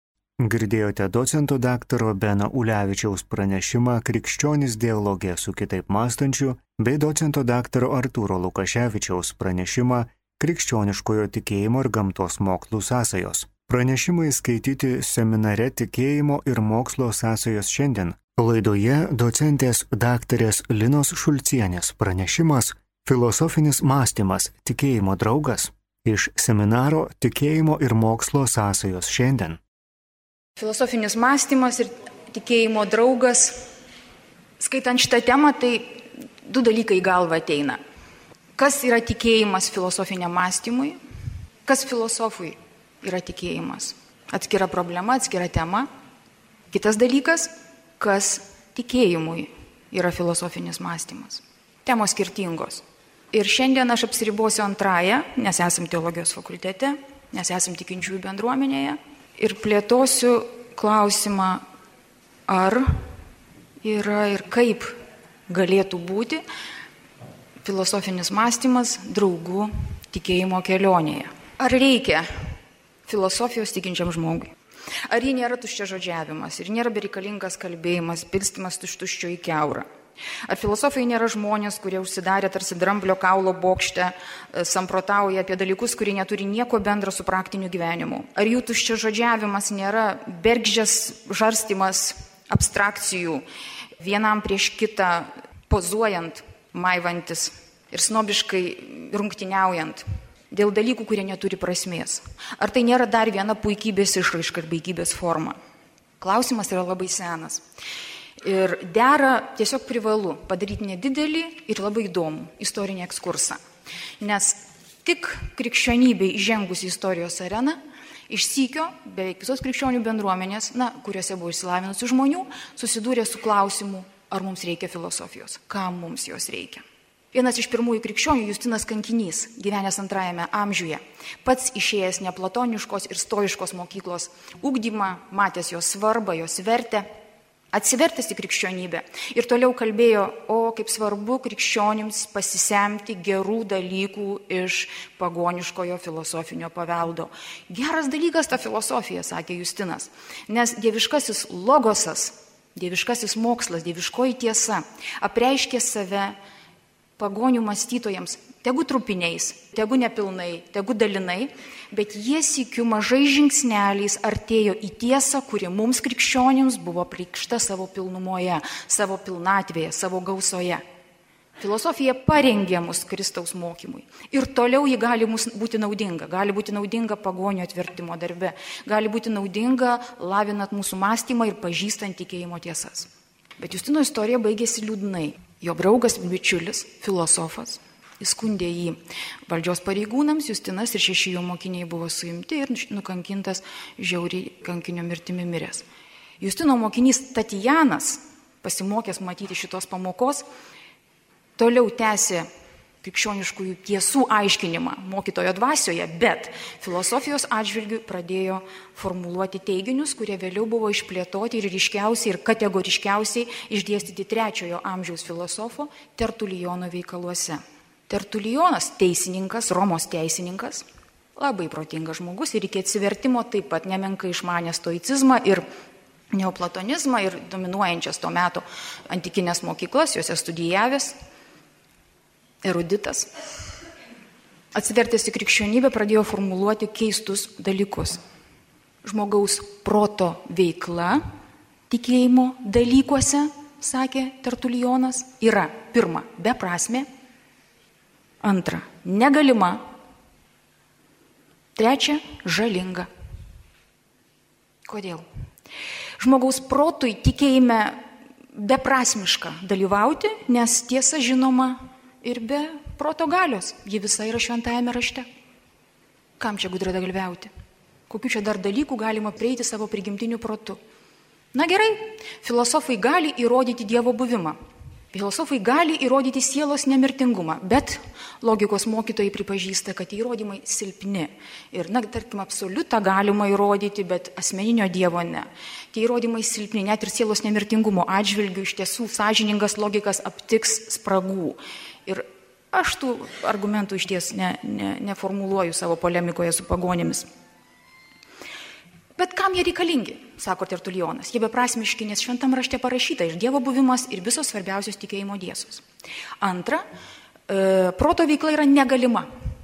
Girdėjote docento daktaro Beno Ulevičiaus pranešimą Krikščionys dialoge su kitaip mąstančiu bei docento daktaro Artūro Lukaševičiaus pranešimą Krikščioniškojo tikėjimo ir gamtos mokslų sąsajos. Pranešimai skaityti seminare Tikėjimo ir mokslo sąsajos šiandien. Laidoje docentės daktarės Linos Šulcienės pranešimas Filosofinis mąstymas tikėjimo draugas iš seminaro Tikėjimo ir mokslo sąsajos šiandien. Filosofinis mąstymas ir tikėjimo draugas. Skaitant šitą temą, tai du dalykai į galvą ateina. Kas yra tikėjimas filosofiniam mąstymui? Kas filosofui yra tikėjimas? Atskira problema, atskira tema. Kitas dalykas, kas tikėjimui yra filosofinis mąstymas. Temos skirtingos. Ir šiandien aš apsiribosiu antrąją, nes esam teologijos fakultete, nes esam tikinčiųjų bendruomenėje. Ir plėtosiu klausimą, ar yra ir kaip galėtų būti filosofinis mąstymas draugų tikėjimo kelionėje. Ar reikia filosofijos tikinčiam žmogui? Ar ji nėra tuščiažodžiavimas ir nėra bereikalingas kalbėjimas, pilstymas iš tuščio į kiaurą? Ar filosofai nėra žmonės, kurie užsidarė tarsi dramblio kaulo bokšte, samprotauja apie dalykus, kurie neturi nieko bendra su praktiniu gyvenimu? Ar jų tuščiažodžiavimas nėra bergždžias žarstymas abstrakcijų, vienam prieš kitą pozuojant, maivantis ir snobiškai rungtyniaujant dėl dalykų, kurie neturi prasmės? Ar tai nėra dar viena puikybės išraiška ir beigybės forma? Klausimas yra labai senas. Ir dera, tiesiog privalu padaryti nedidelį ir labai įdomų istorinį ekskursą. Nes tik krikščionybė įžengus į istorijos areną, iš sykio beveik visos krikščionių bendruomenės, na, kuriuose buvo išsilavinusių žmonių, susidūrė su klausimu, ar mums reikia filosofijos, kam mums jos reikia. Vienas iš pirmųjų krikščionių, Justinas Kankinys, gyvenęs antrajame amžiuje, pats išėjęs neplatoniškos ir stoiškos mokyklos ugdymą, matęs jos svarbą, jos vertę, atsivertęs į krikščionybę ir toliau kalbėjo, o kaip svarbu krikščionims pasisemti gerų dalykų iš pagoniškojo filosofinio paveldo. Geras dalykas ta filosofija, sakė Justinas, nes dieviškasis logosas, dieviškasis mokslas, dieviškoji tiesa apreiškė save pagonių mąstytojams, tegu trupiniais, tegu nepilnai, tegu dalinai, bet jie sykiu mažai žingsneliais artėjo į tiesą, kuri mums krikščionims buvo priekšta savo pilnumoje, savo pilnatvėje, savo gausoje. Filosofija parengė mus Kristaus mokymui. Ir toliau ji gali mums būti naudinga. Gali būti naudinga pagonio atvertimo darbe. Gali būti naudinga lavinant mūsų mąstymą ir pažįstant tikėjimo tiesas. Bet Justino istorija baigėsi liūdnai. Jo draugas, bičiulis, filosofas, įskundė jį valdžios pareigūnams, Justinas ir šeši jo mokiniai buvo suimti ir nukankintas žiauriai kankinio mirtimi miręs. Justino mokinys Tatijanas, pasimokęs matyti šitos pamokos, toliau tęsė krikščioniškųjų tiesų aiškinimą mokytojo dvasioje, bet filosofijos atžvilgių pradėjo formuluoti teiginius, kurie vėliau buvo išplėtoti ir ryškiausiai ir kategoriškiausiai išdėstyti trečiojo amžiaus filosofo Tertulijono veikaluose. Tertulijonas, teisininkas, Romos teisininkas, labai protingas žmogus ir iki atsivertimo taip pat nemenkai išmanė stoicizmą ir neoplatonizmą ir dominuojančias to meto antikinės mokyklas, juose studijavęs. Eruditas, atsivertęs į krikščionybę, pradėjo formuluoti keistus dalykus. Žmogaus proto veikla tikėjimo dalykuose, sakė Tertulijonas, yra pirma, beprasmė, antra, negalima, trečia, žalinga. Kodėl? Žmogaus protui tikėjime beprasmiška dalyvauti, nes tiesa žinoma ir be proto galios. Ji visa yra šventajame rašte. Kam čia gudradagalviauti? Kokiu čia dar dalykų galima prieiti savo prigimtiniu protu? Na gerai, filosofai gali įrodyti Dievo buvimą. Filosofai gali įrodyti sielos nemirtingumą, bet logikos mokytojai pripažįsta, kad įrodymai silpni. Ir, na, tarkim, absoliutą galima įrodyti, bet asmeninio Dievo ne. Tie įrodymai silpni, net ir sielos nemirtingumo atžvilgių iš tiesų sąžiningas logikas aptiks spragų. Ir aš tų argumentų iš ties ne, ne, neformuluoju savo polemikoje su pagonėmis. Bet kam jie reikalingi, sako Tertulijonas. Jie beprasmiški, nes šventam rašte parašyta ir Dievo buvimas, ir visos svarbiausios tikėjimo tiesos. Antra, e, proto veikla yra negalima.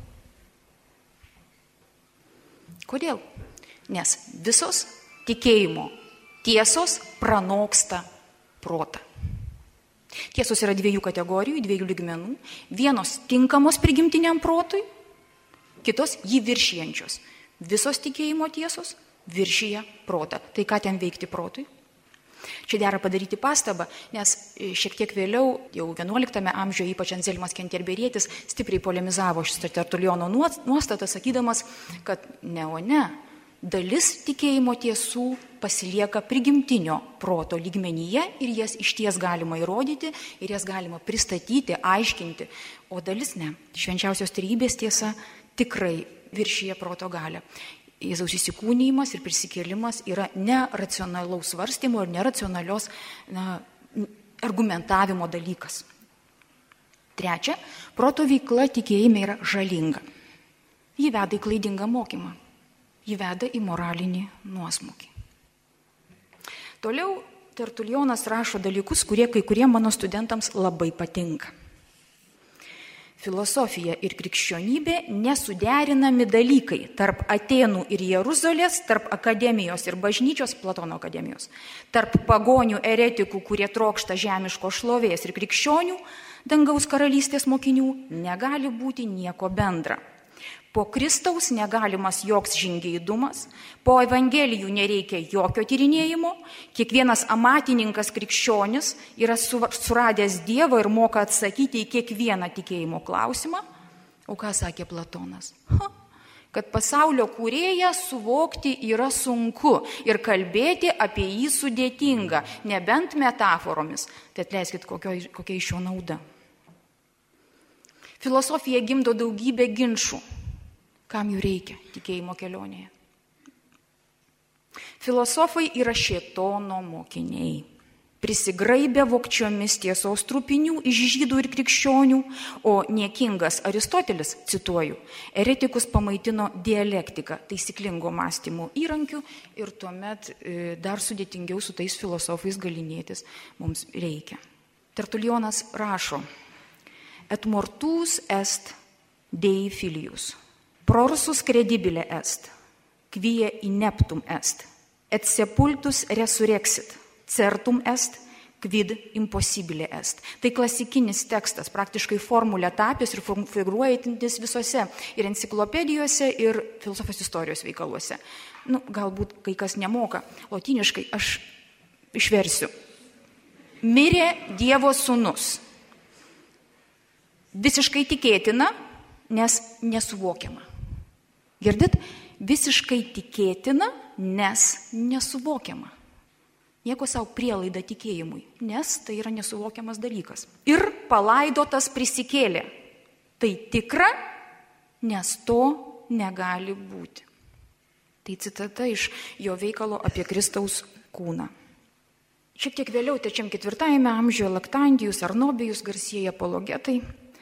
Kodėl? Nes visos tikėjimo tiesos pranoksta protą. Tiesos yra dviejų kategorijų, dviejų lygmenų. Vienos tinkamos prigimtiniam protui, kitos jį viršijančios. Visos tikėjimo tiesos viršyje protą. Tai ką ten veikti protui? Čia dera padaryti pastabą, nes šiek tiek vėliau, jau vienuoliktame amžiuje, ypač Anzelmas Kenterberietis, stipriai polemizavo šitą Tertulijono nuostatą, sakydamas, kad ne, o ne, dalis tikėjimo tiesų pasilieka prigimtinio proto lygmenyje ir jas išties galima įrodyti ir jas galima pristatyti, aiškinti, o dalis ne. Švenčiausios trejybės tiesa tikrai viršyje proto galią. Jėzaus įsikūnijimas ir prisikėlimas yra neracionalaus svarstymo ir neracionalios na, argumentavimo dalykas. Trečia, proto veikla tikėjime yra žalinga. Ji veda į klaidingą mokymą. Ji veda į moralinį nuosmukį. Toliau Tertulijonas rašo dalykus, kurie kai kurie mano studentams labai patinka. Filosofija ir krikščionybė nesuderinami dalykai tarp Atėnų ir Jeruzalės, tarp akademijos ir bažnyčios, Platono akademijos, tarp pagonių eretikų, kurie trokšta žemiško šlovės ir krikščionių, dangaus karalystės mokinių, negali būti nieko bendra. Po Kristaus negalimas joks žingeidumas, po Evangelijų nereikia jokio tyrinėjimo, kiekvienas amatininkas krikščionis yra suradęs Dievą ir moka atsakyti į kiekvieną tikėjimo klausimą. O ką sakė Platonas? Ha, kad pasaulio kūrėją suvokti yra sunku ir kalbėti apie jį sudėtinga, nebent metaforomis. Tai atleiskit, kokio, kokia iš jo nauda. Filosofija gimdo daugybę ginčų. Kam jų reikia tikėjimo kelionėje? Filosofai yra šėtono mokiniai. Prisigraibę vogčiomis tiesos trupinių iš žydų ir krikščionių, o niekingas Aristotelis, cituoju, eretikus pamaitino dialektika, taisyklingo mąstymo įrankių ir tuomet dar sudėtingiau su tais filosofais galinėtis mums reikia. Tertulijonas rašo, Et mortus est Dei filius. Prorsus credibile est, quia ineptum est, et sepultus resurrexit, certum est, quid impossibile est. Tai klasikinis tekstas, praktiškai formulė tapęs ir figūruojantis visose ir enciklopedijose, ir filosofijos istorijos veikaluose. Nu, galbūt kai kas nemoka lotyniškai, aš išversiu. Mirė Dievo sūnus. Visiškai tikėtina, nes nesuvokiama. Girdit? Visiškai tikėtina, nes nesuvokiama. Nieko savo prielaida tikėjimui, nes tai yra nesuvokiamas dalykas. Ir palaidotas prisikėlė. Tai tikra, nes to negali būti. Tai citata iš jo veikalo apie Kristaus kūną. Šiek tiek vėliau, trečiam ketvirtajame amžiuje, Laktandijus, Arnobijus, garsieji apologetai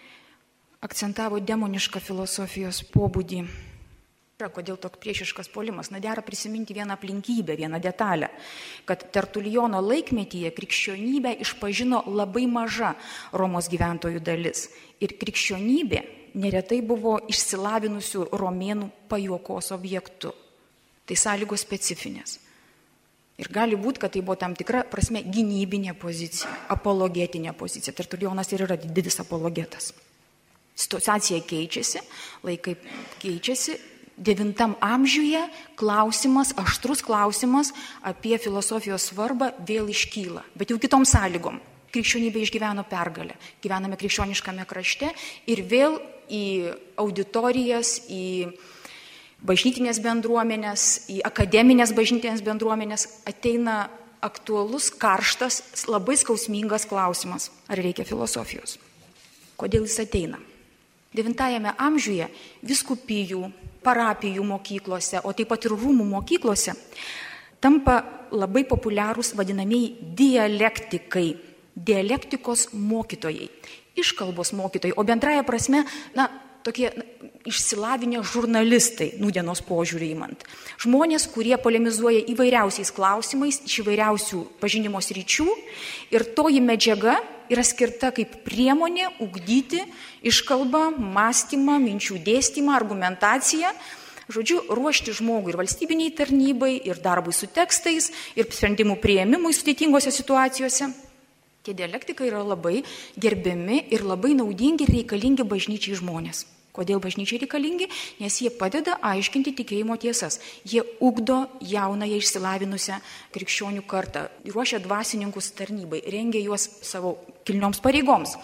akcentavo demonišką filosofijos pobūdį. Kodėl toks priešiškas puolimas? Na, dera prisiminti vieną aplinkybę, vieną detalę, kad Tertulijono laikmetyje krikščionybę išpažino labai maža Romos gyventojų dalis. Ir krikščionybė neretai buvo išsilavinusių romėnų pajuokos objektu. Tai sąlygos specifinės. Ir gali būti, kad tai buvo tam tikra prasme gynybinė pozicija, apologetinė pozicija. Tertulijonas ir yra didis apologetas. Situacija keičiasi, laikai keičiasi. Devintam amžiuje klausimas, aštrus klausimas apie filosofijos svarbą vėl iškyla, bet jau kitom sąlygom. Krikščionybė išgyveno pergalę, gyvename krikščioniškame krašte ir vėl į auditorijas, į bažnytinės bendruomenės, į akademinės bažnytinės bendruomenės ateina aktualus, karštas, labai skausmingas klausimas, ar reikia filosofijos. Kodėl jis ateina? Devintajame amžiuje vyskupijų, parapijų mokyklose, o taip pat ir rūmų mokyklose, tampa labai populiarūs vadinamieji dialektikai, dialektikos mokytojai, iškalbos mokytojai, o bendraja prasme, na, tokie išsilavinę žurnalistai, nūdienos požiūrį imant. Žmonės, kurie polemizuoja įvairiausiais klausimais, iš įvairiausių pažinimo sričių ir toji medžiaga yra skirta kaip priemonė ugdyti iškalbą, mąstymą, minčių dėstymą, argumentaciją, žodžiu, ruošti žmogų ir valstybiniai tarnybai, ir darbui su tekstais, ir sprendimų priėmimui sudėtingose situacijose. Tie dialektikai yra labai gerbiami ir labai naudingi ir reikalingi bažnyčiai žmonės. Kodėl bažnyčiai reikalingi? Nes jie padeda aiškinti tikėjimo tiesas. Jie ugdo jaunąją išsilavinusią krikščionių kartą, ruošia dvasininkus tarnybai, rengia juos savo kilnioms pareigoms.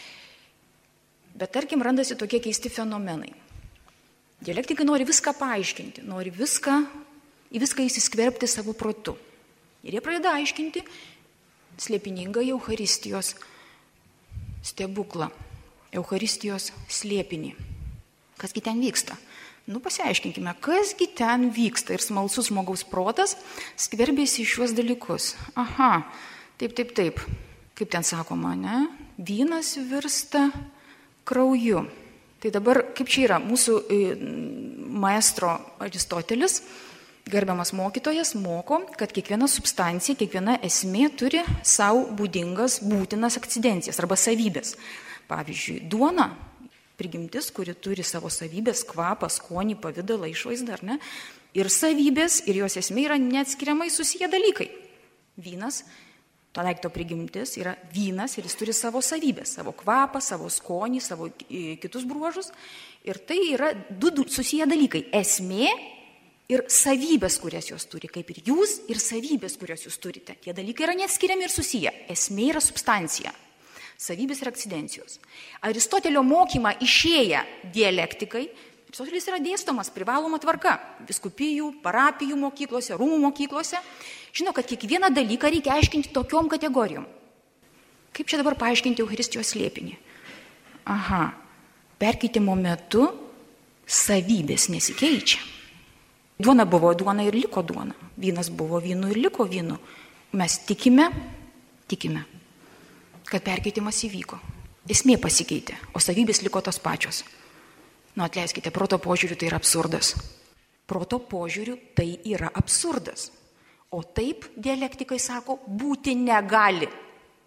Bet tarkim, randasi tokie keisti fenomenai. Dialektikai nori viską paaiškinti, nori viską, į viską įsiskverbti savo protu. Ir jie pradeda aiškinti slėpiningą Eucharistijos stebuklą, Eucharistijos slėpinį. Kasgi ten vyksta? Nu, pasiaiškinkime, kasgi ten vyksta. Ir smalsus žmogaus protas skverbėsi į šiuos dalykus. Aha, taip, taip, taip. Kaip ten sakoma, ne? Vynas virsta krauju. Tai dabar, kaip čia yra, mūsų maestro Aristotelis, gerbiamas mokytojas, moko, kad kiekviena substancija, kiekviena esmė turi savo būdingas, būtinas akcidencijas arba savybės. Pavyzdžiui, duona, prigimtis, kuri turi savo savybės, kvapą, skonį, pavidalą, išvaizdą, ar ne? Ir savybės, ir jos esmė yra neatskiriamai susiję dalykai. Vynas, to daikto prigimtis yra vynas ir jis turi savo savybės, savo kvapą, savo skonį, savo kitus bruožus. Ir tai yra du susiję dalykai. Esmė ir savybės, kurias jos turi, kaip ir jūs, ir savybės, kurias jūs turite. Tie dalykai yra neatskiriami ir susiję. Esmė yra substancija. Savybės ir akcidencijos. Aristotelio mokymą išėję dialektikai, Aristotelis yra dėstomas privaloma tvarka, vyskupijų, parapijų mokyklose, rūmų mokyklose, žino, kad kiekvieną dalyką reikia aiškinti tokiom kategorijom. Kaip čia dabar paaiškinti Eucharistijos slėpinį? Aha, perkeitimo metu savybės nesikeičia. Duona buvo duona ir liko duona, vynas buvo vynu ir liko vynu. Mes tikime, tikime, kad perkeitimas įvyko. Esmė pasikeitė, o savybės liko tos pačios. Nu, atleiskite, proto požiūriu tai yra absurdas. Proto požiūriu tai yra absurdas. O taip, dialektikai sako, būti negali.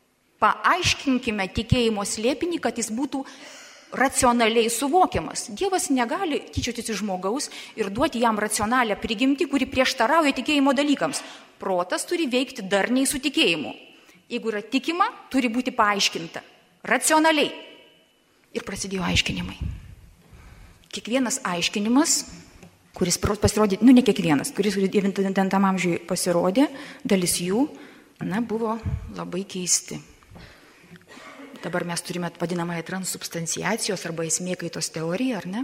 Paaiškinkime tikėjimo slėpinį, kad jis būtų racionaliai suvokiamas. Dievas negali tyčiotis iš žmogaus ir duoti jam racionalią prigimtį, kuri prieštarauja tikėjimo dalykams. Protas turi veikti darniai su tikėjimu. Jeigu yra tikima, turi būti paaiškinta. Racionaliai. Ir prasidėjo aiškinimai. Kiekvienas aiškinimas, kuris pasirodė, nu ne kiekvienas, kuris devintam amžiui pasirodė, dalis jų, na, buvo labai keisti. Dabar mes turime vadinamąją transsubstanciacijos arba esmėkaitos teoriją, ar ne?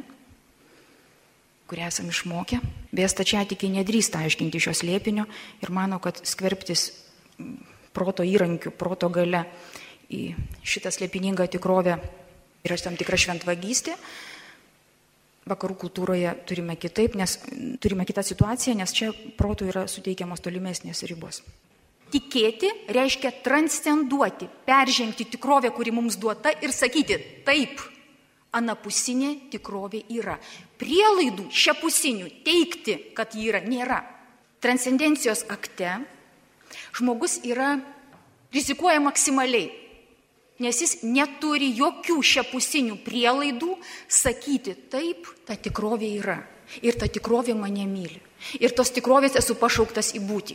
Kurią esame išmokę. Beje, stačiatikiai nedrįsta aiškinti šios slėpinio ir mano, kad skverbtis proto įrankių, proto gale į šitą slėpiningą tikrovę yra tam tikra šventvagystė. Vakarų kultūroje turime kitaip, nes turime kitą situaciją, nes čia proto yra suteikiamos tolimesnės ribos. Tikėti reiškia transcenduoti, peržengti tikrovę, kuri mums duota ir sakyti, taip, anapusinė tikrovė yra. Prielaidų šiapusinių teikti, kad ji yra, nėra. Transcendencijos akte žmogus yra, rizikuoja maksimaliai, nes jis neturi jokių šiapusinių prielaidų sakyti, taip, ta tikrovė yra. Ir ta tikrovė mane myli. Ir tos tikrovės esu pašauktas į būtį.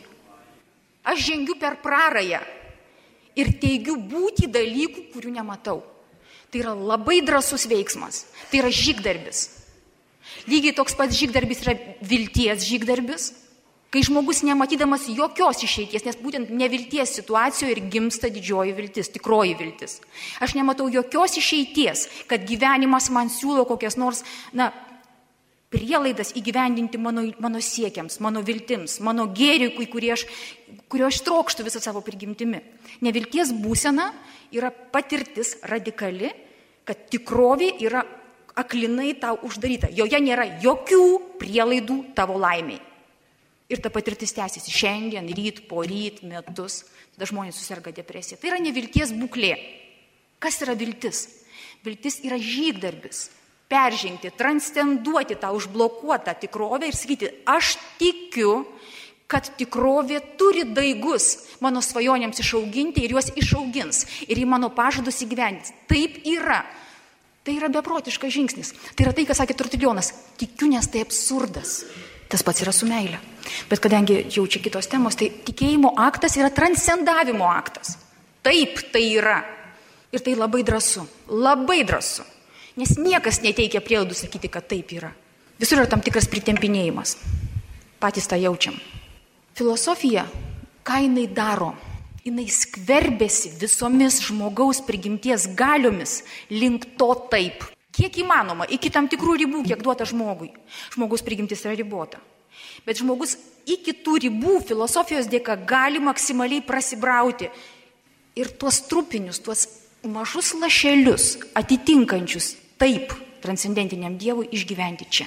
Aš žengiu per prarają ir teigiu būti dalykų, kurių nematau. Tai yra labai drąsus veiksmas. Tai yra žygdarbis. Lygiai toks pats žygdarbis yra vilties žygdarbis, kai žmogus nematydamas jokios išeities, nes būtent nevilties situacijoje ir gimsta didžioji viltis, tikroji viltis. Aš nematau jokios išeities, kad gyvenimas man siūlo kokias nors, na, prielaidas įgyvendinti mano, mano siekiams, mano viltims, mano gėriui, kurio aš, kurio aš trokštų visą savo prigimtimi. Nevilties būsena yra patirtis radikali, kad tikrovė yra aklinai tau uždaryta. Joje nėra jokių prielaidų tavo laimiai. Ir ta patirtis tęsiasi šiandien, ryt, poryt, metus. Tada žmonės susirga depresija. Tai yra nevilties būklė. Kas yra viltis? Viltis yra žygdarbis. Peržengti, transcenduoti tą užblokuotą tikrovę ir sakyti, aš tikiu, kad tikrovė turi daigus mano svajonėms išauginti ir juos išaugins. Ir į mano pažadus įgyvendins. Taip yra. Tai yra beprotiškas žingsnis. Tai yra tai, ką sakė Tertulionas. Tikiu, nes tai absurdas. Tas pats yra su meile. Bet kadangi jau čia kitos temos, tai tikėjimo aktas yra transcendavimo aktas. Taip tai yra. Ir tai labai drąsu. Labai drąsu. Nes niekas neteikia prielaidų sakyti, kad taip yra. Visur yra tam tikras pritempinėjimas. Patys tą jaučiam. Filosofija, ką jinai daro? Jinai skverbėsi visomis žmogaus prigimties galiomis link to taip. Kiek įmanoma, iki tam tikrų ribų, kiek duota žmogui. Žmogaus prigimtis yra ribota. Bet žmogus iki tų ribų filosofijos dėka gali maksimaliai prasibrauti. Ir tuos trupinius, tuos mažus lašelius atitinkančius taip transcendentiniam Dievui išgyventi čia.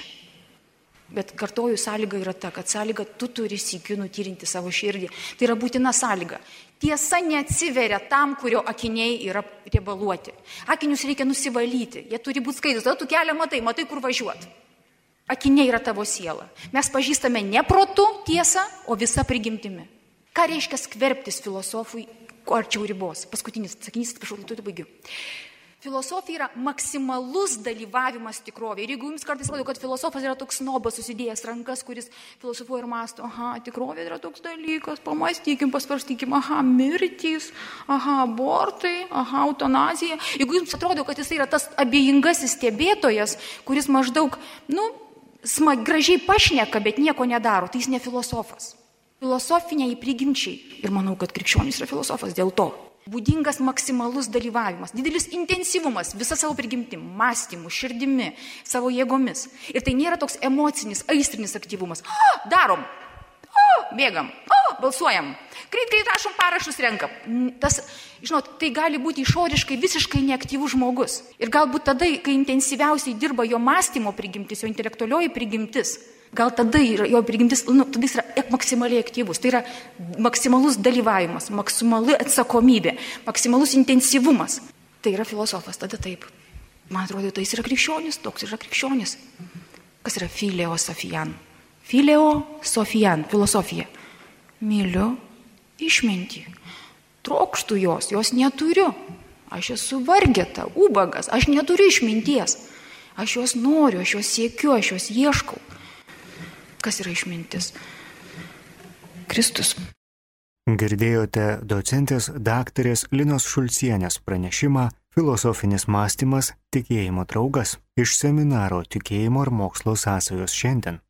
Bet kartoju, sąlyga yra ta, kad sąlyga tu turi sykiu nutyrinti savo širdį. Tai yra būtina sąlyga. Tiesa neatsiveria tam, kurio akiniai yra riebaluoti. Akinius reikia nusivalyti, jie turi būti skaidrūs. Tada tu kelią matai, matai kur važiuoti. Akiniai yra tavo siela. Mes pažįstame ne protu tiesą, o visa prigimtimi. Ką reiškia skverbtis filosofui arčiau ribos? Paskutinis sakinys, prašau, tu baigiu. Filosofija yra maksimalus dalyvavimas tikrovėje. Ir jeigu jums kartais atrodo, kad filosofas yra toks snobas susidėjęs rankas, kuris filosofuoja ir mąsto, aha, tikrovė yra toks dalykas, pamastykim, pasvarstykim, aha, mirtys, aha, abortai, aha, eutanazija. Jeigu jums atrodo, kad jis yra tas abejingasis stebėtojas, kuris maždaug, nu, smag, gražiai pašneka, bet nieko nedaro, tai jis ne filosofas. Filosofiniai prigimčiai. Ir manau, kad krikščionis yra filosofas dėl to. Būdingas maksimalus dalyvavimas, didelis intensyvumas, visa savo prigimtim, mąstymu, širdimi, savo jėgomis. Ir tai nėra toks emocinis, aistrinis aktyvumas. O, darom, o, bėgam, o, balsuojam, greit, greit rašom parašus, renkam. Tas, žinot, tai gali būti išoriškai visiškai neaktyvus žmogus. Ir galbūt tada, kai intensyviausiai dirba jo mąstymo prigimtis, jo intelektualioji prigimtis, gal tada yra, jo prigimtis, nu, tada jis yra maksimaliai aktyvus. Tai yra maksimalus dalyvavimas, maksimali atsakomybė, maksimalus intensyvumas. Tai yra filosofas, tada taip. Man atrodo, tai jis yra krikščionis, toks yra krikščionis. Kas yra fileo sofijan? Fileo sofijan, filosofija. Myliu išmintį. trokštų jos, jos neturiu. Aš esu vargeta, ubagas, aš neturiu išminties. Aš jos noriu, aš jos siekiu, aš jos ieškau. Kas yra išmintis? Kristus. Girdėjote docentės daktarės Linos Šulcienės pranešimą Filosofinis mąstymas – tikėjimo draugas iš seminaro Tikėjimo ir mokslo sąsajos šiandien.